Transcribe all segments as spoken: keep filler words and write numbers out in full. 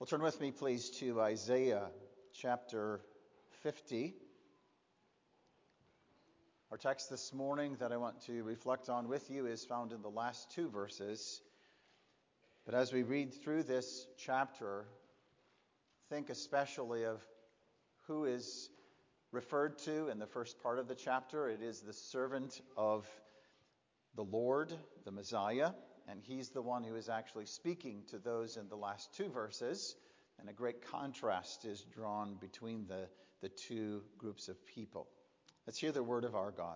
Well, turn with me, please, to Isaiah chapter fifty. Our text this morning that I want to reflect on with you is found in the last two verses. But as we read through this chapter, think especially of who is referred to in the first part of the chapter. It is the servant of the Lord, the Messiah. And he's the one who is actually speaking to those in the last two verses. And a great contrast is drawn between the, the two groups of people. Let's hear the word of our God.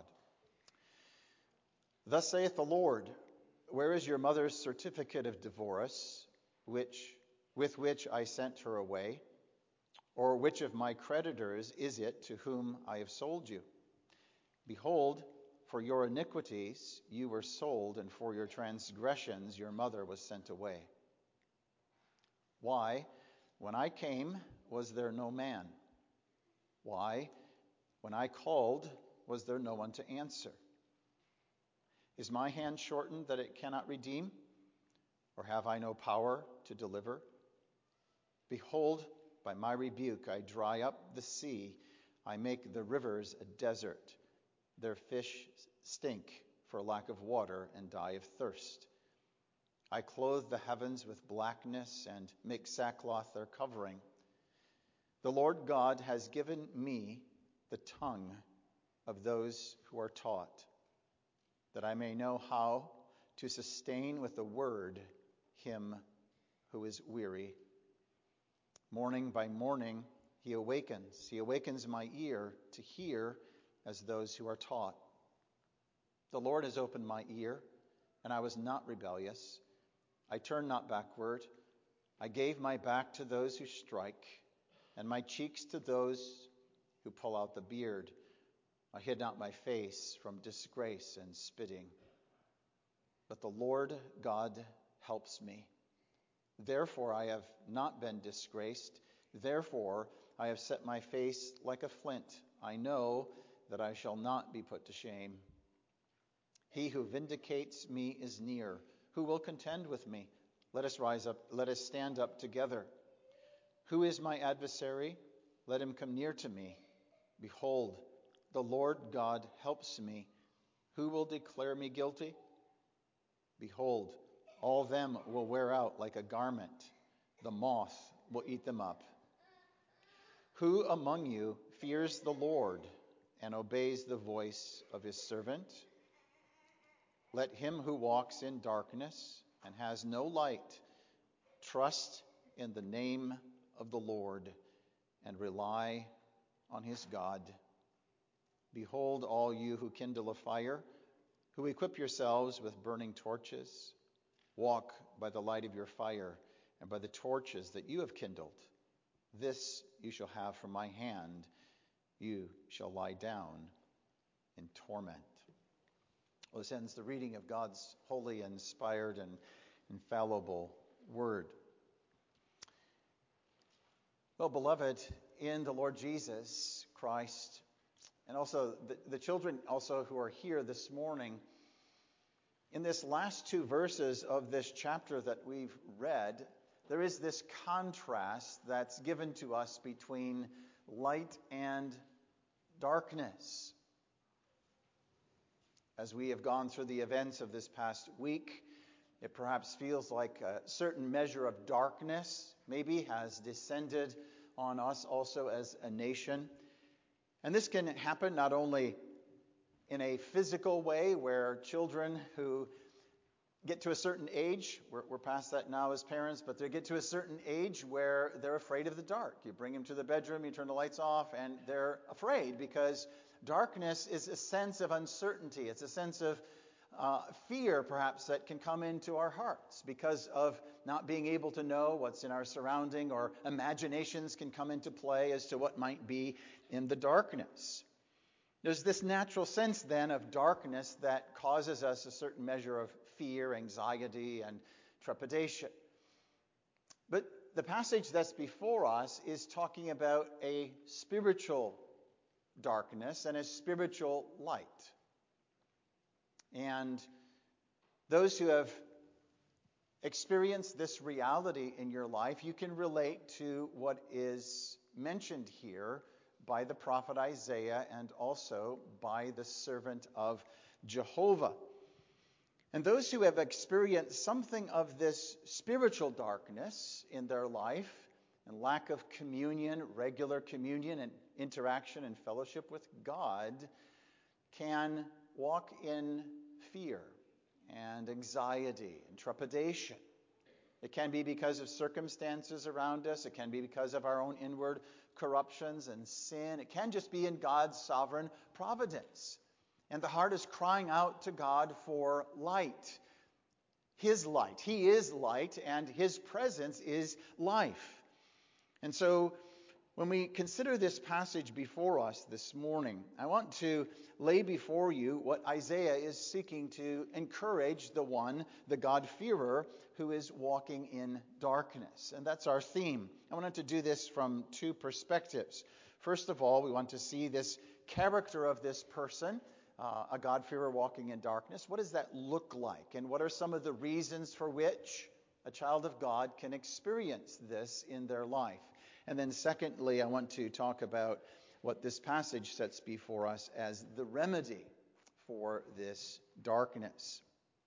Thus saith the Lord, where is your mother's certificate of divorce, which with which I sent her away? Or which of my creditors is it to whom I have sold you? Behold, for your iniquities you were sold, and for your transgressions your mother was sent away. Why, when I came, was there no man? Why, when I called, was there no one to answer? Is my hand shortened that it cannot redeem? Or have I no power to deliver? Behold, by my rebuke I dry up the sea, I make the rivers a desert. Their fish stink for lack of water and die of thirst. I clothe the heavens with blackness and make sackcloth their covering. The Lord God has given me the tongue of those who are taught, that I may know how to sustain with the word him who is weary. Morning by morning he awakens. He awakens my ear to hear as those who are taught. The Lord has opened my ear, and I was not rebellious. I turned not backward. I gave my back to those who strike, and my cheeks to those who pull out the beard. I hid not my face from disgrace and spitting. But the Lord God helps me. Therefore I have not been disgraced. Therefore I have set my face like a flint. I know that I shall not be put to shame. He who vindicates me is near. Who will contend with me? Let us rise up, let us stand up together. Who is my adversary? Let him come near to me. Behold, the Lord God helps me. Who will declare me guilty? Behold, all them will wear out like a garment. The moth will eat them up. Who among you fears the Lord and obeys the voice of his servant? Let him who walks in darkness and has no light trust in the name of the Lord and rely on his God. Behold, all you who kindle a fire, who equip yourselves with burning torches, walk by the light of your fire and by the torches that you have kindled. This you shall have from my hand. You shall lie down in torment. Well, this ends the reading of God's holy, inspired, and infallible word. Well, beloved, in the Lord Jesus Christ, and also the, the children also who are here this morning, in this last two verses of this chapter that we've read, there is this contrast that's given to us between light and darkness. As we have gone through the events of this past week, it perhaps feels like a certain measure of darkness maybe has descended on us also as a nation. And this can happen not only in a physical way where children who get to a certain age, we're, we're past that now as parents, but they get to a certain age where they're afraid of the dark. You bring them to the bedroom, you turn the lights off, and they're afraid because darkness is a sense of uncertainty. It's a sense of uh, fear, perhaps, that can come into our hearts because of not being able to know what's in our surrounding, or imaginations can come into play as to what might be in the darkness. There's this natural sense then of darkness that causes us a certain measure of fear, anxiety, and trepidation. But the passage that's before us is talking about a spiritual darkness and a spiritual light. And those who have experience this reality in your life, you can relate to what is mentioned here by the prophet Isaiah and also by the servant of Jehovah. And those who have experienced something of this spiritual darkness in their life and lack of communion, regular communion and interaction and fellowship with God can walk in fear and anxiety and trepidation. It can be because of circumstances around us. It can be because of our own inward corruptions and sin. It can just be in God's sovereign providence. And the heart is crying out to God for light. His light. He is light, and His presence is life. And so, when we consider this passage before us this morning, I want to lay before you what Isaiah is seeking to encourage the one, the God-fearer, who is walking in darkness. And that's our theme. I wanted to do this from two perspectives. First of all, we want to see this character of this person, uh, a God-fearer walking in darkness. What does that look like? And what are some of the reasons for which a child of God can experience this in their life? And then secondly, I want to talk about what this passage sets before us as the remedy for this darkness.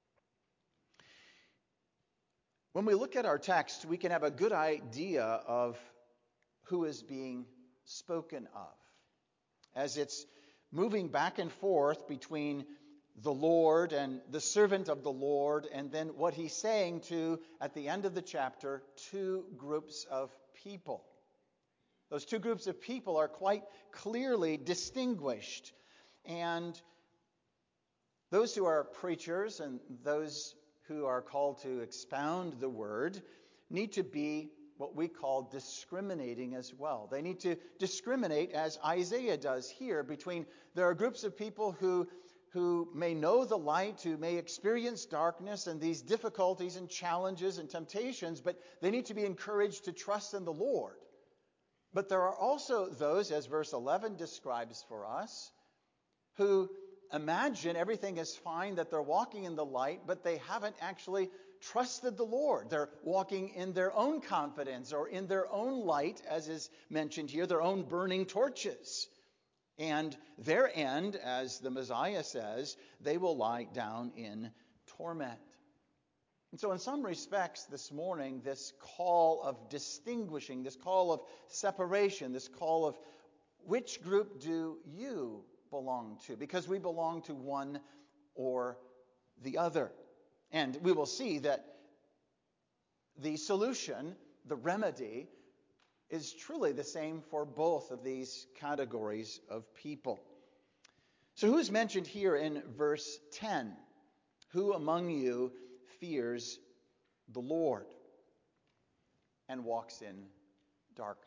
When we look at our text, we can have a good idea of who is being spoken of, as it's moving back and forth between the Lord and the servant of the Lord, and then what he's saying to, at the end of the chapter, two groups of people. Those two groups of people are quite clearly distinguished. And those who are preachers and those who are called to expound the word need to be what we call discriminating as well. They need to discriminate, as Isaiah does here, between there are groups of people who who may know the light, who may experience darkness and these difficulties and challenges and temptations, but they need to be encouraged to trust in the Lord. But there are also those, as verse eleven describes for us, who imagine everything is fine, that they're walking in the light, but they haven't actually trusted the Lord. They're walking in their own confidence or in their own light, as is mentioned here, their own burning torches. And their end, as the Messiah says, they will lie down in torment. And so in some respects this morning, this call of distinguishing, this call of separation, this call of which group do you belong to? Because we belong to one or the other. And we will see that the solution, the remedy, is truly the same for both of these categories of people. So who's mentioned here in verse ten? Who among you fears the Lord and walks in darkness?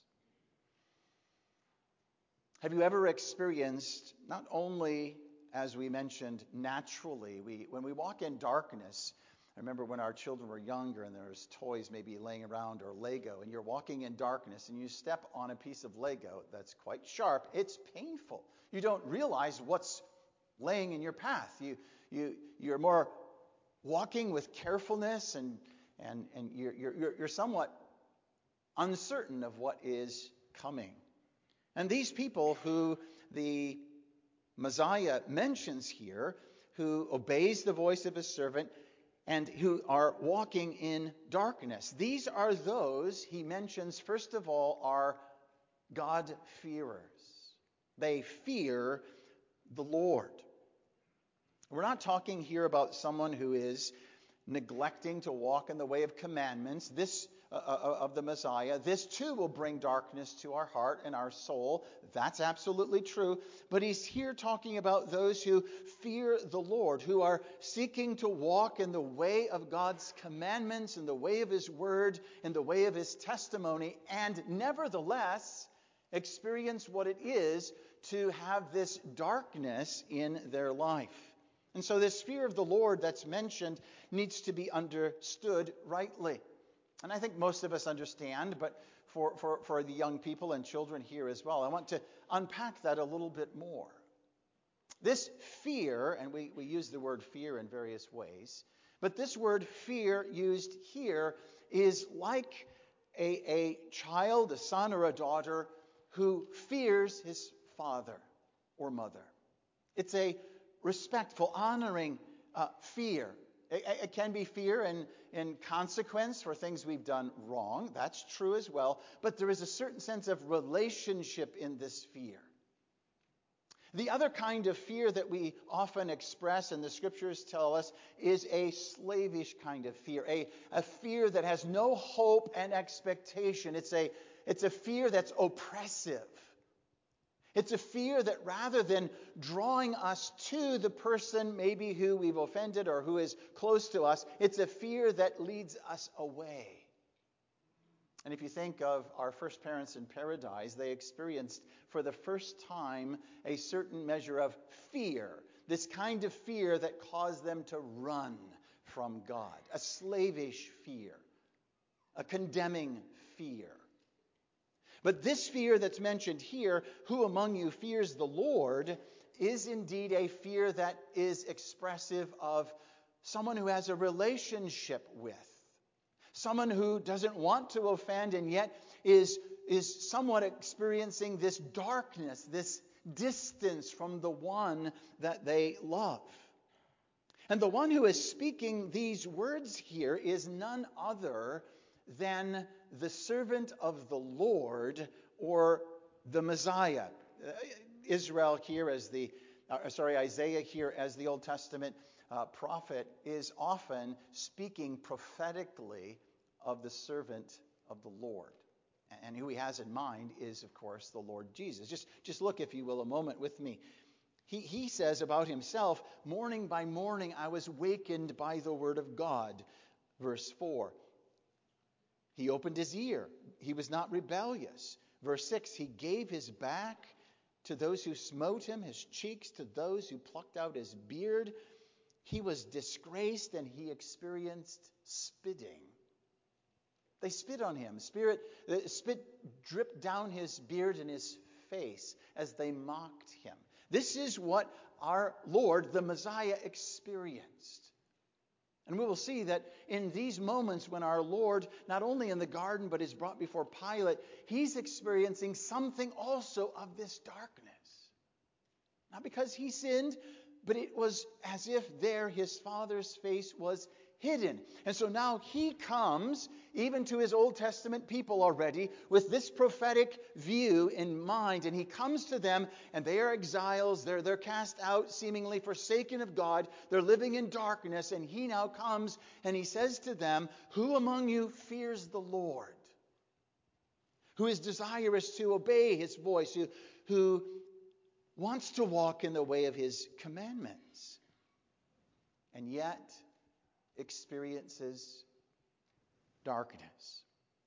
Have you ever experienced, not only, as we mentioned, naturally, we when we walk in darkness, I remember when our children were younger and there was toys maybe laying around or Lego, and you're walking in darkness and you step on a piece of Lego that's quite sharp, it's painful. You don't realize what's laying in your path. You, you, you're more walking with carefulness, and, and, and you're, you're, you're somewhat uncertain of what is coming. And these people who the Messiah mentions here, who obeys the voice of his servant and who are walking in darkness, these are those, he mentions, first of all, are God-fearers. They fear the Lord. We're not talking here about someone who is neglecting to walk in the way of commandments, this uh, of the Messiah. This too will bring darkness to our heart and our soul. That's absolutely true. But he's here talking about those who fear the Lord, who are seeking to walk in the way of God's commandments, in the way of his word, in the way of his testimony, and nevertheless experience what it is to have this darkness in their life. And so this fear of the Lord that's mentioned needs to be understood rightly. And I think most of us understand, but for, for, for the young people and children here as well, I want to unpack that a little bit more. This fear, and we, we use the word fear in various ways, But this word fear used here is like a, a child, a son or a daughter, who fears his father or mother. It's a respectful, honoring uh, fear. It, it can be fear in, in consequence for things we've done wrong. That's true as well. But there is a certain sense of relationship in this fear. The other kind of fear that we often express, and the scriptures tell us, is a slavish kind of fear, a, a fear that has no hope and expectation. It's a, it's a fear that's oppressive. It's a fear that rather than drawing us to the person maybe who we've offended or who is close to us, it's a fear that leads us away. And if you think of our first parents in paradise, they experienced for the first time a certain measure of fear, this kind of fear that caused them to run from God, a slavish fear, a condemning fear. But this fear that's mentioned here, who among you fears the Lord, is indeed a fear that is expressive of someone who has a relationship with. Someone who doesn't want to offend and yet is, is somewhat experiencing this darkness, this distance from the one that they love. And the one who is speaking these words here is none other than the servant of the Lord, or the Messiah. Uh, Israel here as the, uh, sorry, Isaiah here as the Old Testament uh, prophet is often speaking prophetically of the servant of the Lord. And who he has in mind is, of course, the Lord Jesus. Just, just look, if you will, a moment with me. He, he says about himself, morning by morning I was wakened by the word of God. Verse four. He opened his ear. He was not rebellious. Verse six, he gave his back to those who smote him, his cheeks to those who plucked out his beard. He was disgraced and he experienced spitting. They spit on him. Spirit, uh, spit dripped down his beard and his face as they mocked him. This is what our Lord, the Messiah, experienced. And we will see that in these moments when our Lord, not only in the garden, but is brought before Pilate, he's experiencing something also of this darkness. Not because he sinned, but it was as if there his Father's face was hidden. And so now he comes, even to his Old Testament people already, with this prophetic view in mind. And he comes to them, and they are exiles. They're, they're cast out, seemingly forsaken of God. They're living in darkness. And he now comes, and he says to them, who among you fears the Lord? Who is desirous to obey his voice? Who, who wants to walk in the way of his commandments? And yet experiences darkness.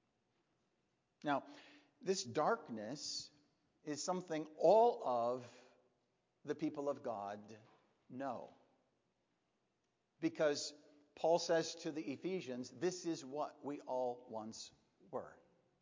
Now, this darkness is something all of the people of God know. Because Paul says to the Ephesians, this is what we all once were.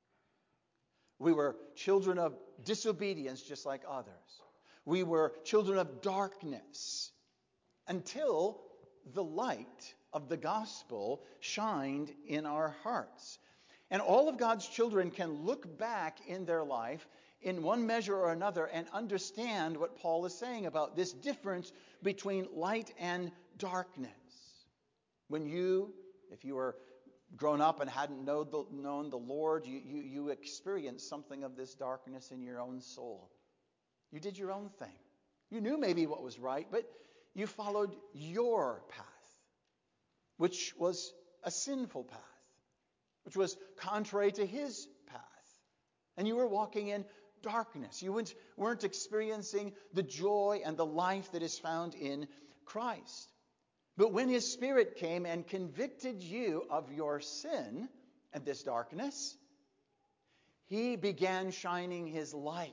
We were children of disobedience just like others. We were children of darkness until the light of the gospel shined in our hearts. And all of God's children can look back in their life in one measure or another and understand what Paul is saying about this difference between light and darkness. When you, if you were grown up and hadn't know the, known the Lord, you, you, you experienced something of this darkness in your own soul. You did your own thing. You knew maybe what was right, but you followed your path, which was a sinful path, which was contrary to his path. And you were walking in darkness. You weren't, weren't experiencing the joy and the life that is found in Christ. But when his Spirit came and convicted you of your sin and this darkness, he began shining his light.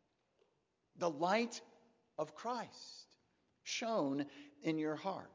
The light of Christ shone in your heart.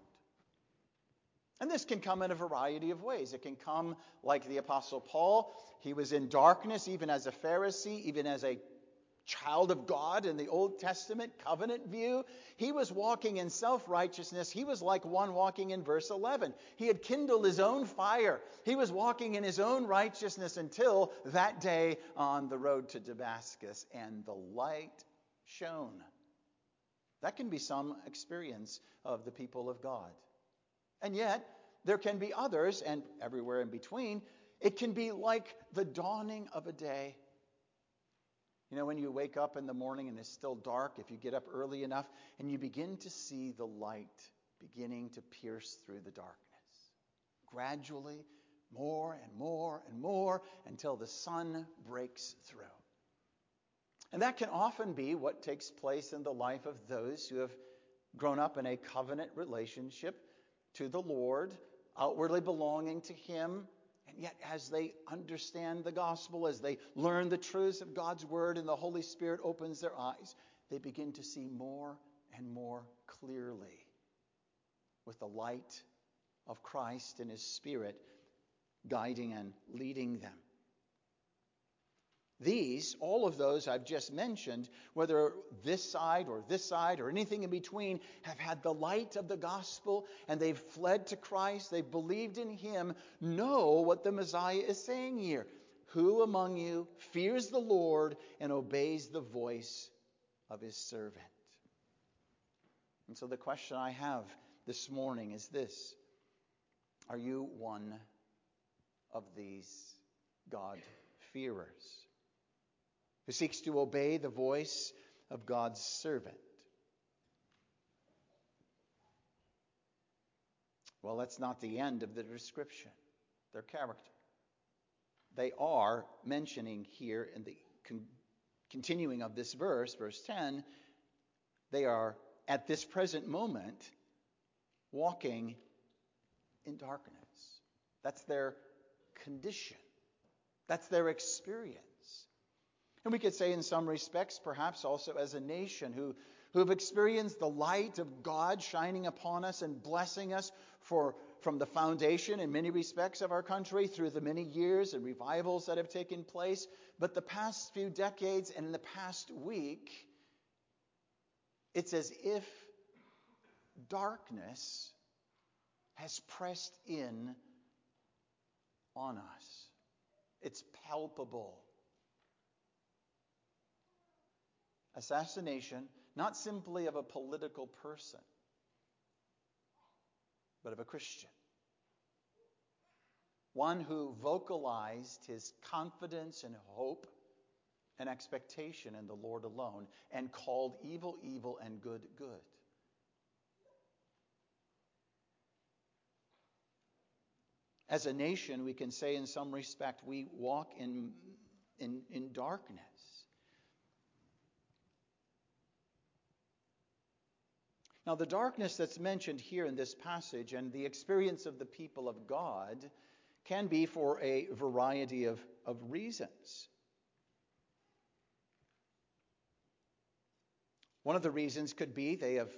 And this can come in a variety of ways. It can come like the Apostle Paul. He was in darkness even as a Pharisee, even as a child of God in the Old Testament covenant view. He was walking in self-righteousness. He was like one walking in verse eleven. He had kindled his own fire. He was walking in his own righteousness until that day on the road to Damascus, and the light shone. That can be some experience of the people of God. And yet, there can be others, and everywhere in between, it can be like the dawning of a day. You know, when you wake up in the morning and it's still dark, if you get up early enough, and you begin to see the light beginning to pierce through the darkness. Gradually, more and more and more, until the sun breaks through. And that can often be what takes place in the life of those who have grown up in a covenant relationship to the Lord, outwardly belonging to Him. And yet, as they understand the gospel, as they learn the truths of God's word, and the Holy Spirit opens their eyes, they begin to see more and more clearly with the light of Christ and His Spirit guiding and leading them. These, all of those I've just mentioned, whether this side or this side or anything in between, have had the light of the gospel, and they've fled to Christ, they've believed in Him, know what the Messiah is saying here. Who among you fears the Lord and obeys the voice of His servant? And so the question I have this morning is this: are you one of these God-fearers who seeks to obey the voice of God's servant? Well, that's not the end of the description. Their character. They are mentioning here in the con- continuing of this verse, verse ten, they are at this present moment walking in darkness. That's their condition. That's their experience. And we could say in some respects, perhaps also as a nation who, who have experienced the light of God shining upon us and blessing us for, from the foundation in many respects of our country through the many years and revivals that have taken place. But the past few decades and in the past week, it's as if darkness has pressed in on us. It's palpable. Assassination, not simply of a political person, but of a Christian. One who vocalized his confidence and hope and expectation in the Lord alone, and called evil evil and good good. As a nation, we can say in some respect we walk in, in, in darkness. Now, the darkness that's mentioned here in this passage and the experience of the people of God can be for a variety of, of reasons. One of the reasons could be they have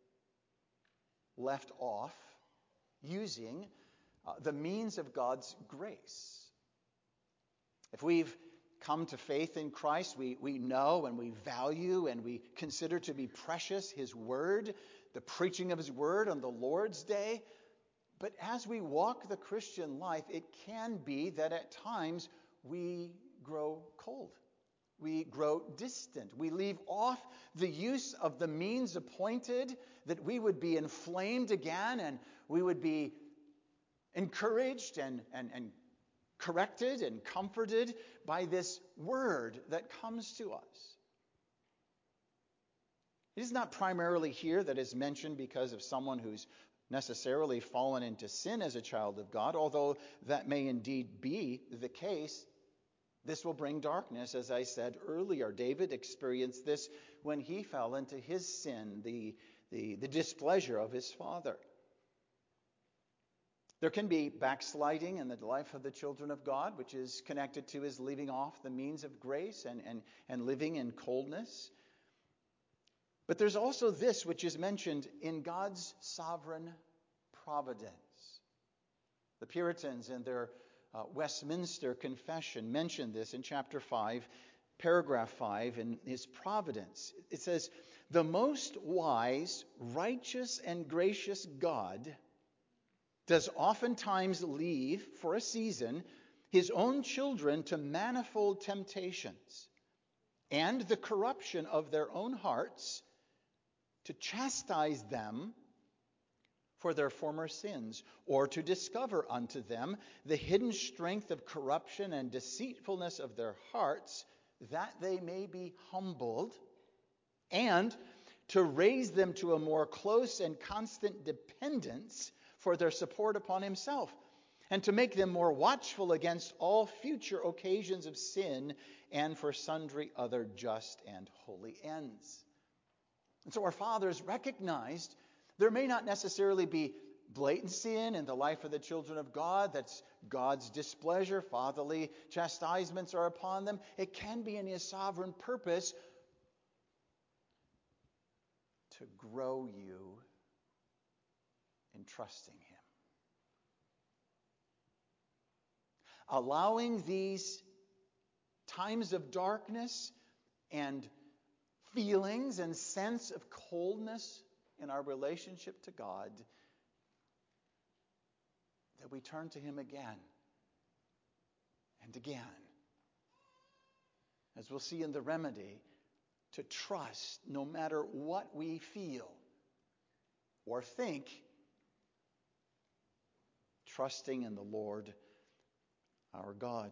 left off using uh, the means of God's grace. If we've come to faith in Christ, we, we know and we value and we consider to be precious His Word, the preaching of His Word on the Lord's Day. But as we walk the Christian life, it can be that at times we grow cold. We grow distant. We leave off the use of the means appointed, that we would be inflamed again and we would be encouraged and, and, and corrected and comforted by this word that comes to us. It is not primarily here that is mentioned because of someone who's necessarily fallen into sin as a child of God, although that may indeed be the case. This will bring darkness, as I said earlier. David experienced this when he fell into his sin, the, the, the displeasure of his father. There can be backsliding in the life of the children of God, which is connected to his leaving off the means of grace and, and, and living in coldness. But there's also this which is mentioned in God's sovereign providence. The Puritans in their uh, Westminster Confession mentioned this in chapter five. paragraph five in his providence. It says, "The most wise, righteous, and gracious God does oftentimes leave for a season his own children to manifold temptations and the corruption of their own hearts, to chastise them for their former sins, or to discover unto them the hidden strength of corruption and deceitfulness of their hearts, that they may be humbled, and to raise them to a more close and constant dependence for their support upon himself, and to make them more watchful against all future occasions of sin and for sundry other just and holy ends." And so our fathers recognized there may not necessarily be blatant sin in the life of the children of God. That's God's displeasure. Fatherly chastisements are upon them. It can be in his sovereign purpose to grow you in trusting him. Allowing these times of darkness and feelings and sense of coldness in our relationship to God, that we turn to him again and again. As we'll see in the remedy, to trust no matter what we feel or think, trusting in the Lord our God.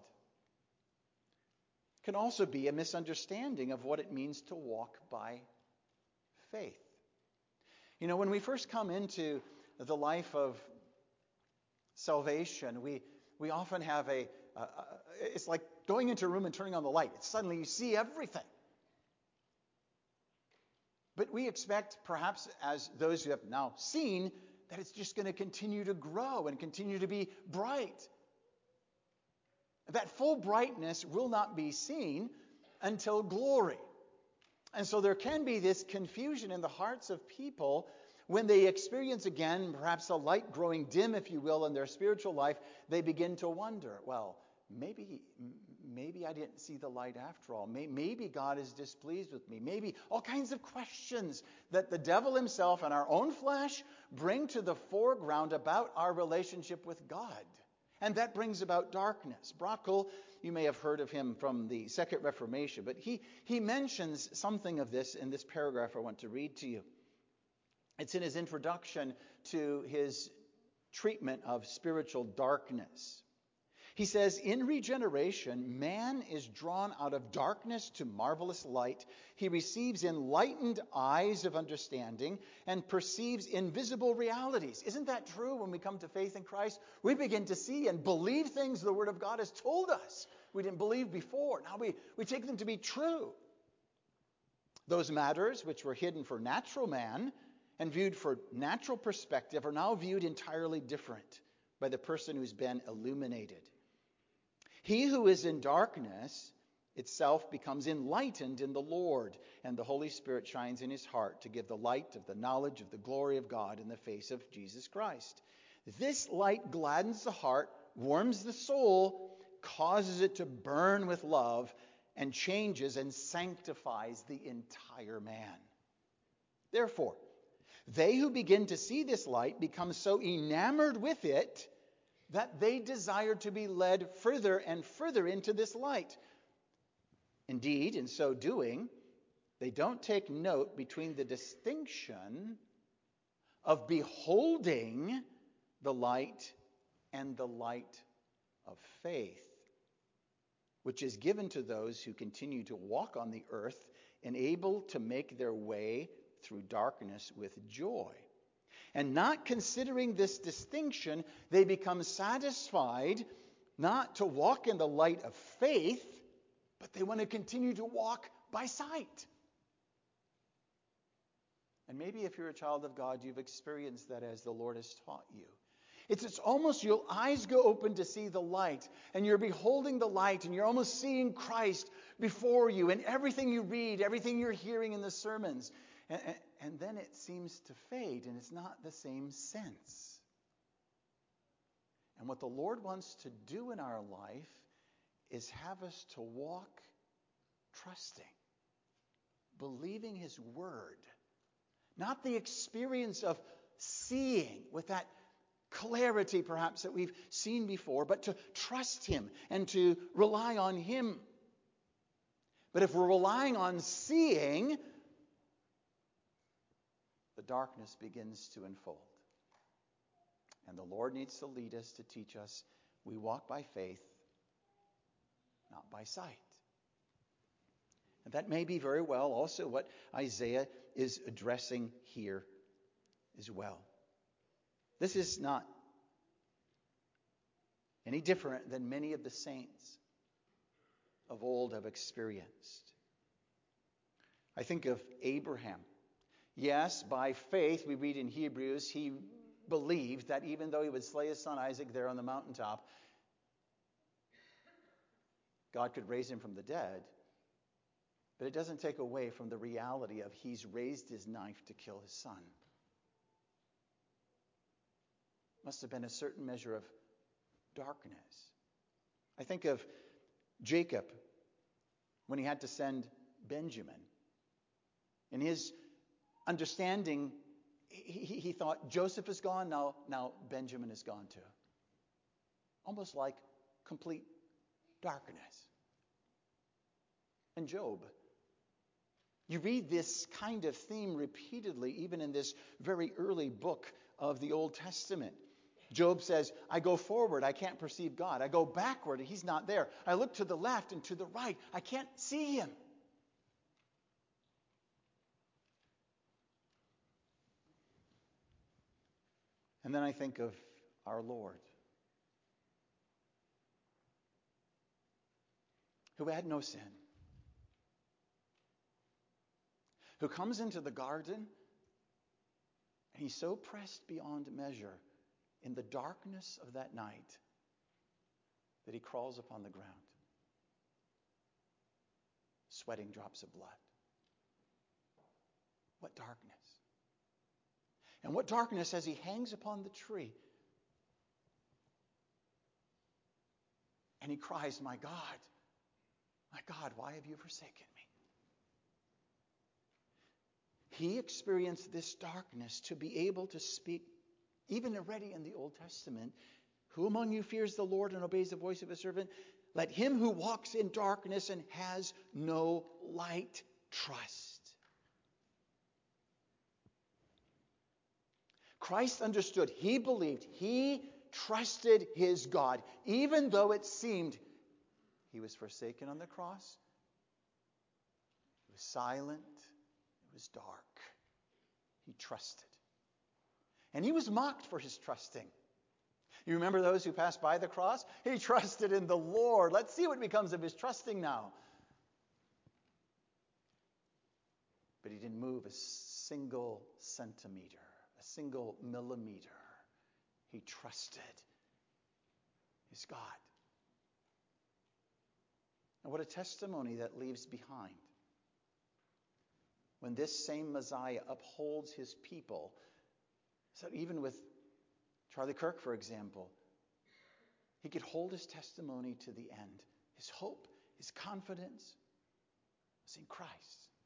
Can also be a misunderstanding of what it means to walk by faith. You know, when we first come into the life of salvation, we we often have a, a, a it's like going into a room and turning on the light. It's suddenly you see everything. But we expect, perhaps as those who have now seen, that it's just going to continue to grow and continue to be bright. That full brightness will not be seen until glory. And so there can be this confusion in the hearts of people when they experience again, perhaps a light growing dim, if you will, in their spiritual life. They begin to wonder, well, maybe maybe I didn't see the light after all. Maybe God is displeased with me. Maybe all kinds of questions that the devil himself and our own flesh bring to the foreground about our relationship with God. And that brings about darkness. Brockel, you may have heard of him from the Second Reformation, but he, he mentions something of this in this paragraph I want to read to you. It's in his introduction to his treatment of spiritual darkness. He says, "In regeneration, man is drawn out of darkness to marvelous light. He receives enlightened eyes of understanding and perceives invisible realities." Isn't that true? When we come to faith in Christ, we begin to see and believe things the Word of God has told us we didn't believe before. Now we, we take them to be true. Those matters which were hidden for natural man and viewed for natural perspective are now viewed entirely different by the person who's been illuminated. He who is in darkness itself becomes enlightened in the Lord, and the Holy Spirit shines in his heart to give the light of the knowledge of the glory of God in the face of Jesus Christ. This light gladdens the heart, warms the soul, causes it to burn with love, and changes and sanctifies the entire man. Therefore, they who begin to see this light become so enamored with it that they desire to be led further and further into this light. Indeed, in so doing, they don't take note between the distinction of beholding the light and the light of faith, which is given to those who continue to walk on the earth and able to make their way through darkness with joy. And not considering this distinction, they become satisfied not to walk in the light of faith, but they want to continue to walk by sight. And maybe if you're a child of God, you've experienced that as the Lord has taught you. It's, it's almost your eyes go open to see the light, and you're beholding the light, and you're almost seeing Christ before you in everything you read, everything you're hearing in the sermons. And, and, and then it seems to fade, and it's not the same sense. And what the Lord wants to do in our life is have us to walk trusting, believing his word. Not the experience of seeing with that clarity perhaps that we've seen before, but to trust him and to rely on him. But if we're relying on seeing, the darkness begins to unfold. And the Lord needs to lead us to teach us we walk by faith, not by sight. And that may be very well also what Isaiah is addressing here as well. This is not any different than many of the saints of old have experienced. I think of Abraham. Yes, by faith, we read in Hebrews, he believed that even though he would slay his son Isaac there on the mountaintop, God could raise him from the dead. But it doesn't take away from the reality of he's raised his knife to kill his son. Must have been a certain measure of darkness. I think of Jacob when he had to send Benjamin. In his understanding, he, he thought Joseph is gone, now, now Benjamin is gone too. Almost like complete darkness. And Job. You read this kind of theme repeatedly, even in this very early book of the Old Testament. Job says, I go forward, I can't perceive God. I go backward, he's not there. I look to the left and to the right, I can't see him. And then I think of our Lord, who had no sin, who comes into the garden, and he's so pressed beyond measure in the darkness of that night that he crawls upon the ground, sweating drops of blood. What darkness. And what darkness as he hangs upon the tree. And he cries, my God, my God, why have you forsaken me? He experienced this darkness to be able to speak, even already in the Old Testament, who among you fears the Lord and obeys the voice of his servant? Let him who walks in darkness and has no light trust. Christ understood, he believed, he trusted his God, even though it seemed he was forsaken on the cross. He was silent. It was dark. He trusted. And he was mocked for his trusting. You remember those who passed by the cross? He trusted in the Lord. Let's see what becomes of his trusting now. But he didn't move a single centimeter, a single millimeter. He trusted his God. And what a testimony that leaves behind. When this same Messiah upholds his people, so even with Charlie Kirk, for example, he could hold his testimony to the end. His hope, his confidence was in Christ.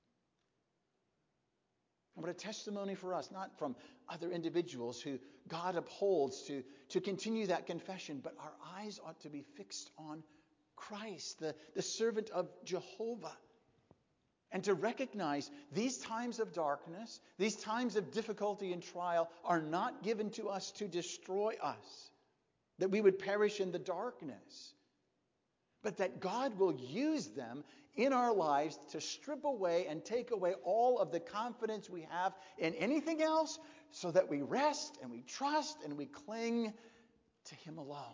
And what a testimony for us, not from other individuals who God upholds to, to continue that confession, but our eyes ought to be fixed on Christ, the, the servant of Jehovah. And to recognize these times of darkness, these times of difficulty and trial are not given to us to destroy us, that we would perish in the darkness, but that God will use them in our lives to strip away and take away all of the confidence we have in anything else, so that we rest and we trust and we cling to him alone.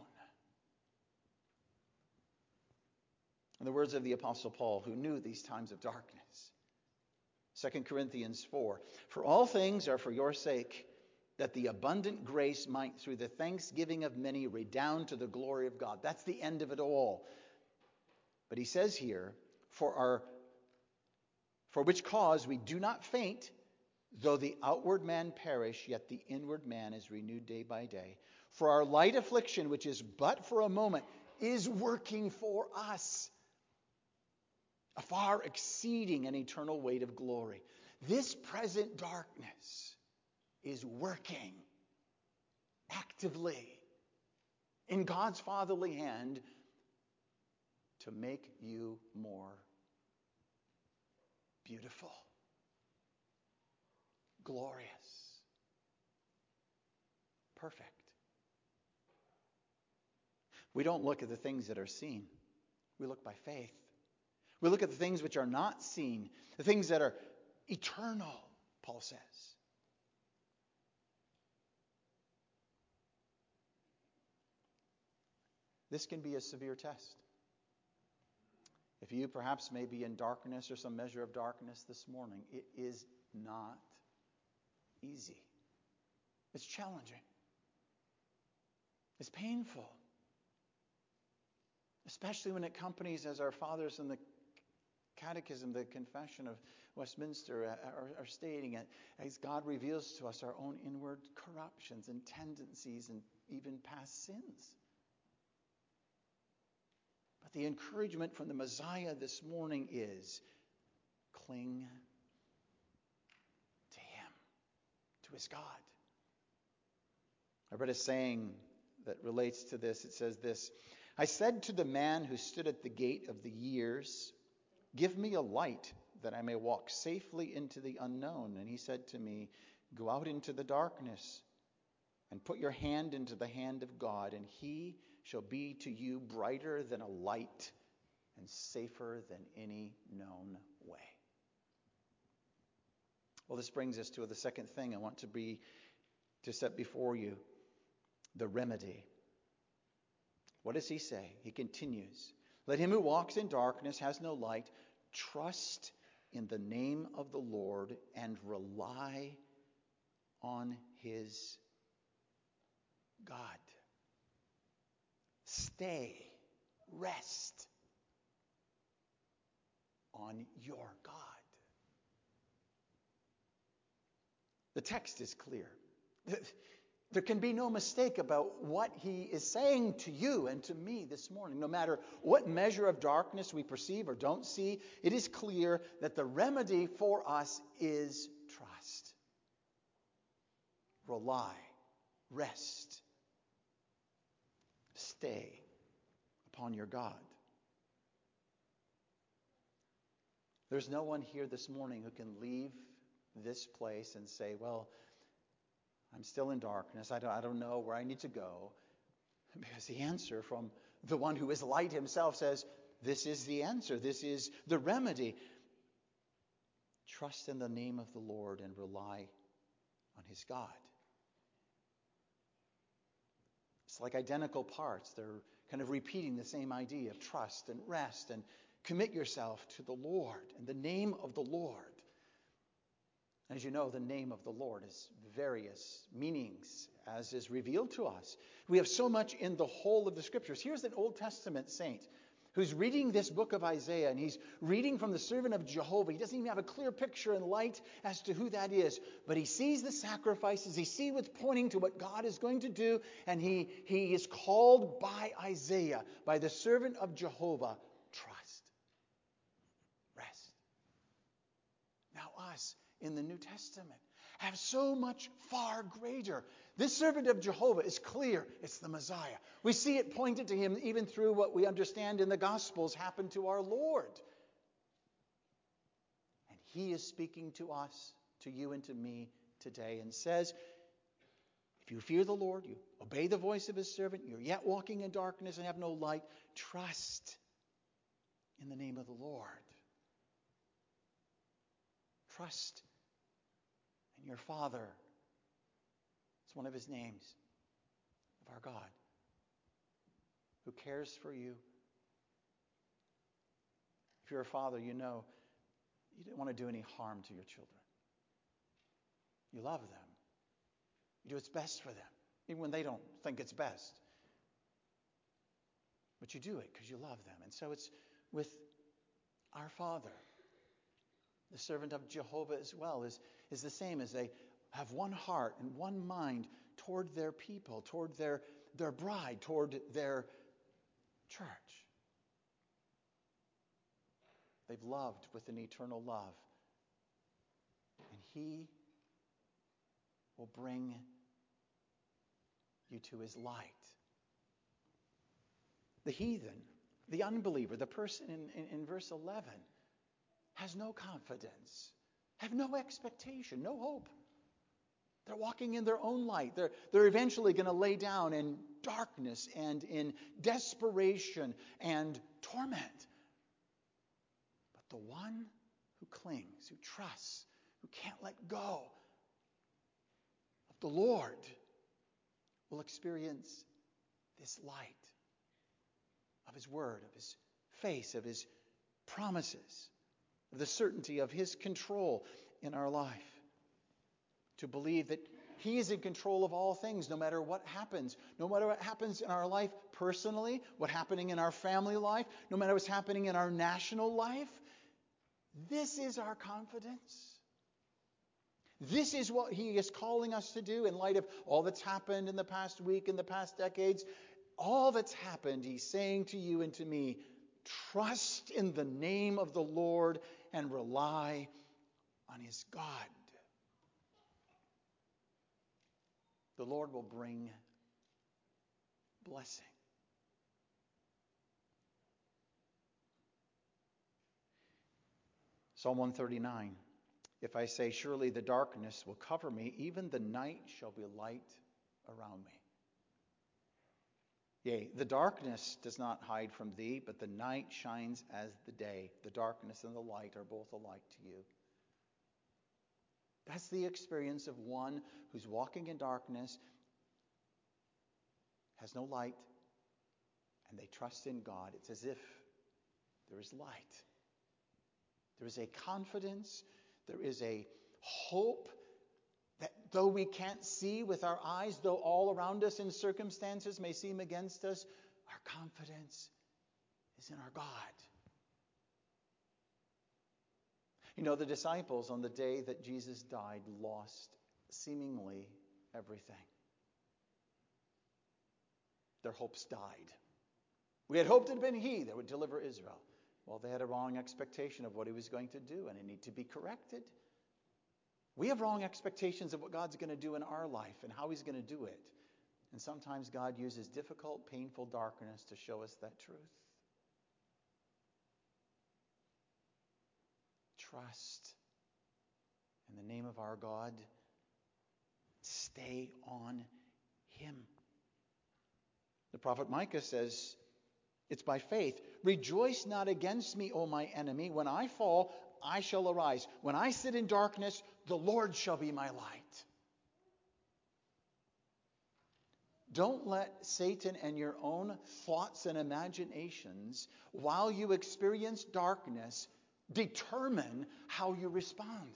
In the words of the Apostle Paul, who knew these times of darkness. Second Corinthians four, for all things are for your sake, that the abundant grace might through the thanksgiving of many redound to the glory of God. That's the end of it all. But he says here, for our, for which cause we do not faint, though the outward man perish, yet the inward man is renewed day by day. For our light affliction, which is but for a moment, is working for us a far exceeding an eternal weight of glory. This present darkness is working actively in God's fatherly hand to make you more beautiful, glorious, perfect. We don't look at the things that are seen. We look by faith. We look at the things which are not seen, the things that are eternal, Paul says. This can be a severe test. If you perhaps may be in darkness or some measure of darkness this morning, it is not easy. It's challenging. It's painful. Especially when it accompanies, as our fathers in the Catechism, the Confession of Westminster are, are stating it, as God reveals to us our own inward corruptions and tendencies and even past sins. But the encouragement from the Messiah this morning is cling to Him, to His God. I read a saying that relates to this. It says this: I said to the man who stood at the gate of the years, give me a light that I may walk safely into the unknown. And he said to me, go out into the darkness and put your hand into the hand of God, and He shall be to you brighter than a light and safer than any known way. Well, this brings us to the second thing I want to be to set before you, the remedy. What does he say? He continues, let him who walks in darkness has no light. Trust in the name of the Lord and rely on His God. Stay, rest on your God. The text is clear. There can be no mistake about what he is saying to you and to me this morning. No matter what measure of darkness we perceive or don't see, it is clear that the remedy for us is trust. Rely, rest, stay upon your God. There's no one here this morning who can leave this place and say, well, I'm still in darkness. I don't, I don't know where I need to go. Because the answer from the one who is light himself says, this is the answer. This is the remedy. Trust in the name of the Lord and rely on His God. It's like identical parts. They're kind of repeating the same idea of trust and rest and commit yourself to the Lord and the name of the Lord. As you know, the name of the Lord has various meanings, as is revealed to us. We have so much in the whole of the Scriptures. Here's an Old Testament saint who's reading this book of Isaiah, and he's reading from the servant of Jehovah. He doesn't even have a clear picture and light as to who that is, but he sees the sacrifices. He sees what's pointing to what God is going to do, and he, he is called by Isaiah, by the servant of Jehovah, trust, rest. Now us, in the New Testament, have so much far greater. This servant of Jehovah is clear. It's the Messiah. We see it pointed to Him even through what we understand in the Gospels happened to our Lord. And He is speaking to us, to you and to me today, and says, if you fear the Lord, you obey the voice of His servant, you're yet walking in darkness and have no light, trust in the name of the Lord. Trust in your Father. It's one of His names, of our God, who cares for you. If you're a father, you know you don't want to do any harm to your children. You love them. You do what's best for them, even when they don't think it's best. But you do it because you love them. And so it's with our Father. The servant of Jehovah as well is, is the same, as they have one heart and one mind toward their people, toward their, their bride, toward their church. They've loved with an eternal love. And He will bring you to His light. The heathen, the unbeliever, the person in, in, in verse eleven has no confidence, have no expectation, no hope. They're walking in their own light. They're, they're eventually going to lay down in darkness and in desperation and torment. But the one who clings, who trusts, who can't let go of the Lord will experience this light of His word, of His face, of His promises, of the certainty of His control in our life. To believe that He is in control of all things, no matter what happens. No matter what happens in our life personally, what's happening in our family life, no matter what's happening in our national life. This is our confidence. This is what He is calling us to do in light of all that's happened in the past week, in the past decades. All that's happened, He's saying to you and to me, trust in the name of the Lord and rely on His God. The Lord will bring blessing. Psalm one thirty-nine. If I say, surely the darkness will cover me, even the night shall be light around me. Yea, the darkness does not hide from thee, but the night shines as the day. The darkness and the light are both alike to you. That's the experience of one who's walking in darkness, has no light, and they trust in God. It's as if there is light. There is a confidence, there is a hope that though we can't see with our eyes, though all around us in circumstances may seem against us, our confidence is in our God. You know, the disciples on the day that Jesus died lost seemingly everything. Their hopes died. We had hoped it had been He that would deliver Israel. Well, they had a wrong expectation of what He was going to do, and it needed to be corrected. We have wrong expectations of what God's going to do in our life and how He's going to do it. And sometimes God uses difficult, painful darkness to show us that truth. Trust in the name of our God. Stay on Him. The prophet Micah says, it's by faith. Rejoice not against me, O my enemy. When I fall, I shall arise. When I sit in darkness, the Lord shall be my light. Don't let Satan and your own thoughts and imaginations, while you experience darkness, determine how you respond.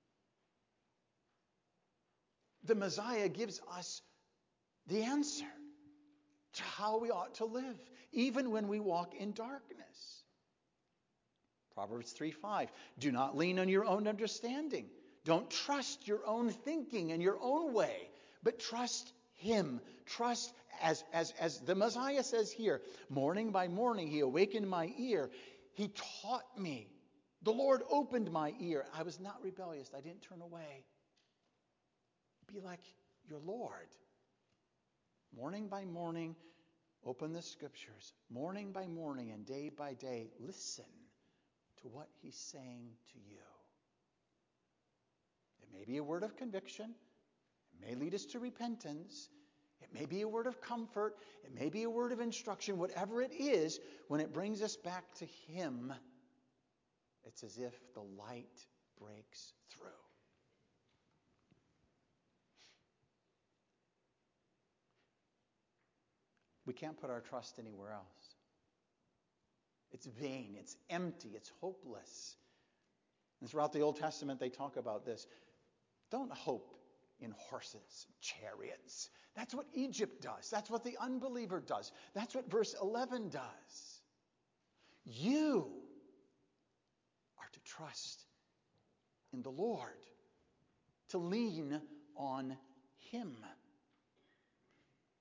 The Messiah gives us the answer to how we ought to live, even when we walk in darkness. Proverbs three five. Do not lean on your own understanding. Don't trust your own thinking and your own way, but trust Him. Trust, as, as, as the Messiah says here, morning by morning He awakened my ear. He taught me. The Lord opened my ear. I was not rebellious. I didn't turn away. Be like your Lord. Morning by morning, open the Scriptures. Morning by morning and day by day, listen to what He's saying to you. It may be a word of conviction. It may lead us to repentance. It may be a word of comfort. It may be a word of instruction. Whatever it is, when it brings us back to Him, it's as if the light breaks through. We can't put our trust anywhere else. It's vain, it's empty, it's hopeless. And throughout the Old Testament, they talk about this. Don't hope in horses, chariots. That's what Egypt does. That's what the unbeliever does. That's what verse eleven does. You are to trust in the Lord, to lean on Him.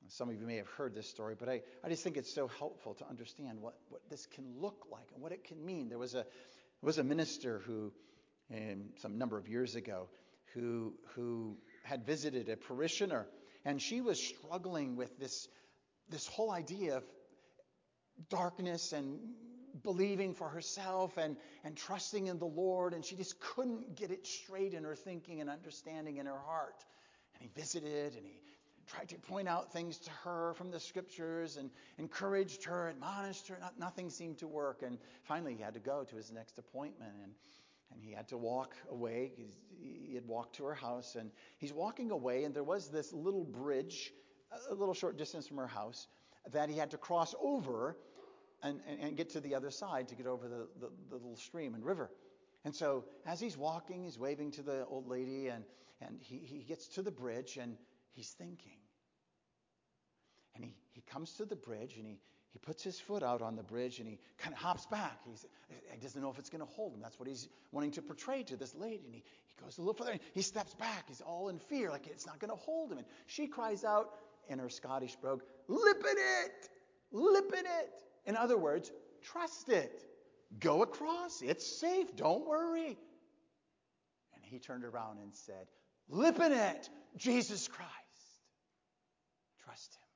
Some of you may have heard this story, but I, I just think it's so helpful to understand what, what this can look like and what it can mean. There was a was a minister who, um, some number of years ago, who who had visited a parishioner, and she was struggling with this this whole idea of darkness and believing for herself and, and trusting in the Lord, and she just couldn't get it straight in her thinking and understanding in her heart. And he visited, and he tried to point out things to her from the scriptures and encouraged her, admonished her. Not, nothing seemed to work. And finally, he had to go to his next appointment, and, and he had to walk away. He's, he had walked to her house, and he's walking away, and there was this little bridge, a little short distance from her house, that he had to cross over and, and, and get to the other side to get over the, the, the little stream and river. And so as he's walking, he's waving to the old lady, and, and he, he gets to the bridge, and he's thinking. And he, he comes to the bridge, and he, he puts his foot out on the bridge, and he kind of hops back. He's, he doesn't know if it's going to hold him. That's what he's wanting to portray to this lady. And he, he goes a little further, and he steps back. He's all in fear, like it's not going to hold him. And she cries out in her Scottish brogue, "Lip in it! Lip in it!" In other words, trust it. Go across. It's safe. Don't worry. And he turned around and said, "Lip in it, Jesus Christ." Trust him.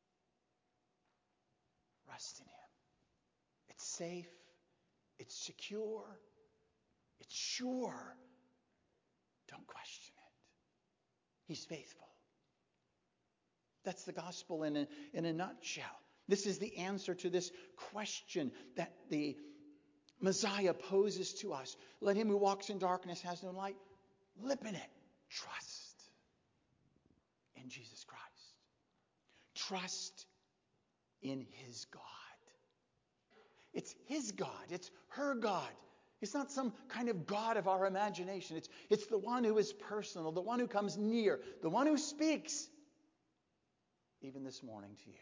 Rest in him. It's safe. It's secure. It's sure. Don't question it. He's faithful. That's the gospel in a, in a nutshell. This is the answer to this question that the Messiah poses to us. Let him who walks in darkness has no light. Lip in it. Trust in Jesus Christ. Trust in his God. It's his God. It's her God. It's not some kind of God of our imagination. It's, it's the one who is personal, the one who comes near, the one who speaks, even this morning to you.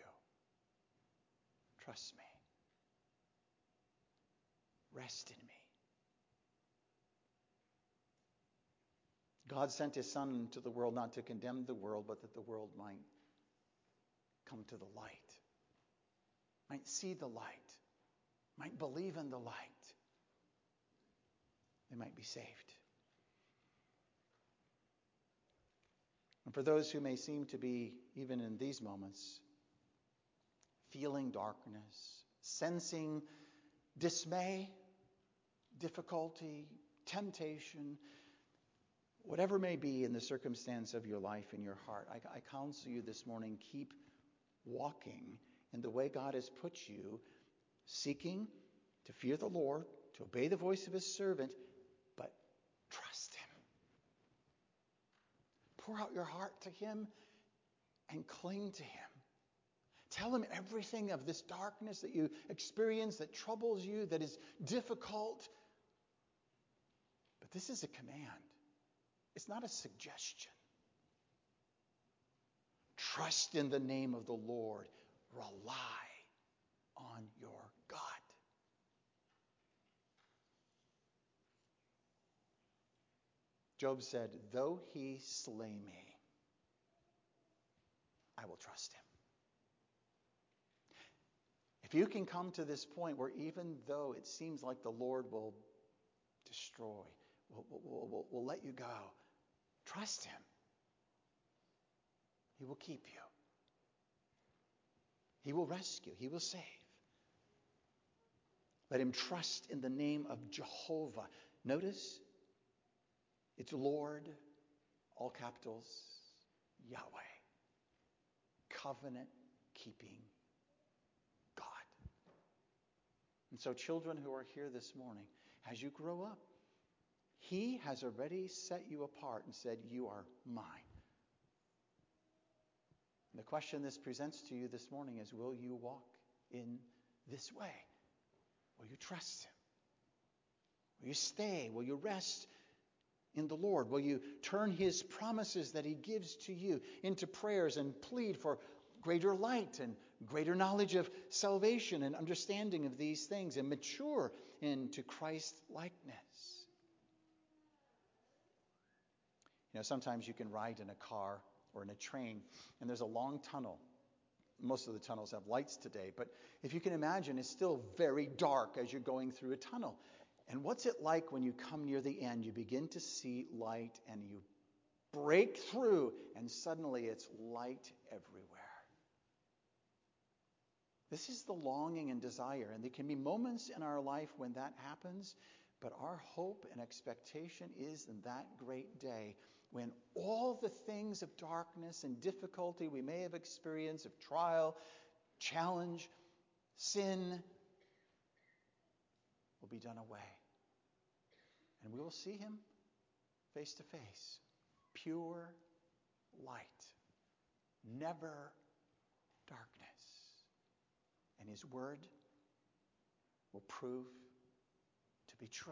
Trust me. Rest in me. God sent his Son into the world not to condemn the world, but that the world might come to the light, might see the light, might believe in the light. They might be saved. And for those who may seem to be, even in these moments, feeling darkness, sensing dismay, difficulty, temptation, whatever may be in the circumstance of your life in your heart, I, I counsel you this morning, keep walking in the way God has put you, seeking to fear the Lord, to obey the voice of his servant, but trust him. Pour out your heart to him and cling to him. Tell him everything of this darkness that you experience, that troubles you, that is difficult. But this is a command. It's not a suggestion. Trust in the name of the Lord. Rely on your God. Job said, "Though he slay me, I will trust him." If you can come to this point where even though it seems like the Lord will destroy, will, will, will, will let you go, trust him. He will keep you. He will rescue. He will save. Let him trust in the name of Jehovah. Notice, it's Lord, all capitals, Yahweh. Covenant-keeping God. And so children who are here this morning, as you grow up, he has already set you apart and said, "You are mine." And the question this presents to you this morning is, will you walk in this way? Will you trust him? Will you stay? Will you rest in the Lord? Will you turn his promises that he gives to you into prayers and plead for greater light and greater knowledge of salvation and understanding of these things and mature into Christ's likeness? You know, sometimes you can ride in a car or in a train and there's a long tunnel most of the tunnels have lights today, but if you can imagine, it's still very dark as you're going through a tunnel. And what's it like when you come near the end? You begin to see light and you break through, and suddenly it's light everywhere. This is the longing and desire, and there can be moments in our life when that happens, but our hope and expectation is in that great day when all the things of darkness and difficulty we may have experienced, of trial, challenge, sin, will be done away. And we will see him face to face. Pure light. Never darkness. And his word will prove to be true.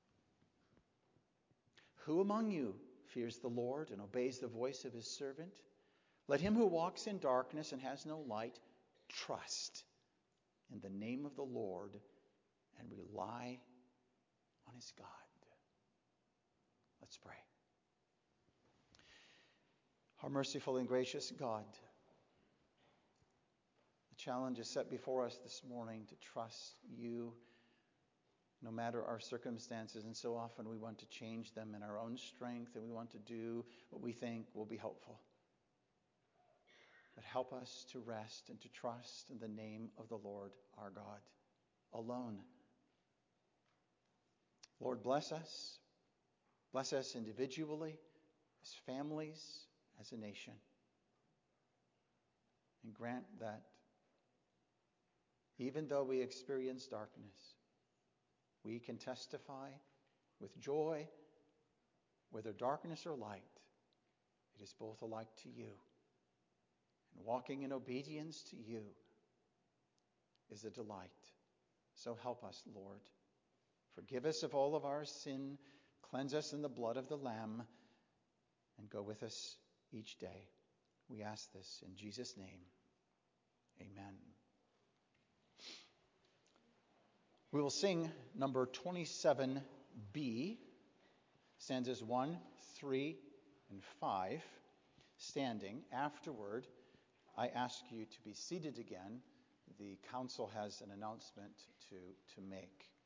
Who among you fears the Lord and obeys the voice of his servant? Let him who walks in darkness and has no light trust in the name of the Lord and rely on his God. Let's pray. Our merciful and gracious God, the challenge is set before us this morning to trust you no matter our circumstances, and so often we want to change them in our own strength, and we want to do what we think will be helpful. But help us to rest and to trust in the name of the Lord our God alone. Lord, bless us. Bless us individually, as families, as a nation. And grant that even though we experience darkness, we can testify with joy, whether darkness or light, it is both alike to you. And walking in obedience to you is a delight. So help us, Lord. Forgive us of all of our sin, cleanse us in the blood of the Lamb, and go with us each day. We ask this in Jesus' name. Amen. We will sing number twenty-seven B, stanzas one, three, and five, standing. Afterward, I ask you to be seated again. The council has an announcement to, to make.